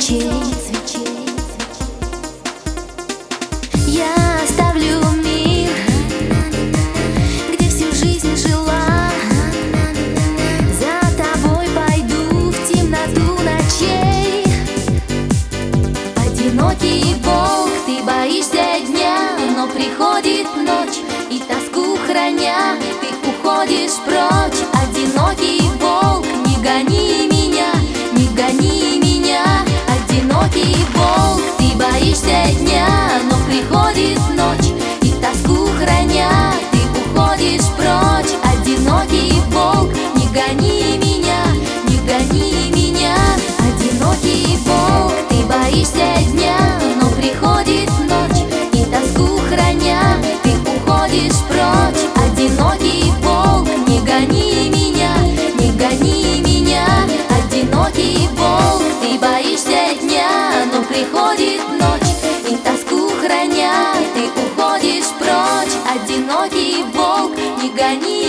свечей. Я оставлю мир, где всю жизнь жила. За тобой пойду в темноту ночей. Одинокий волк, ты боишься дня, но приходит ночь, и тоску храня, ты уходишь прочь. Одинокий волк, не гони меня, не гони меня. Одинокий волк, ты боишься дня, но приходит ночь, и тоску храня, ты уходишь прочь. Одинокий волк, не гони меня, не гони меня. Одинокий волк, ты боишься дня, но приходит ночь, и тоску храня, ты уходишь прочь. Одинокий волк, не гони меня, не гони меня. Одинокий волк, ты боишься дня, но приходит ночь, и тоску храня, ты уходишь прочь. Одинокий волк, не гони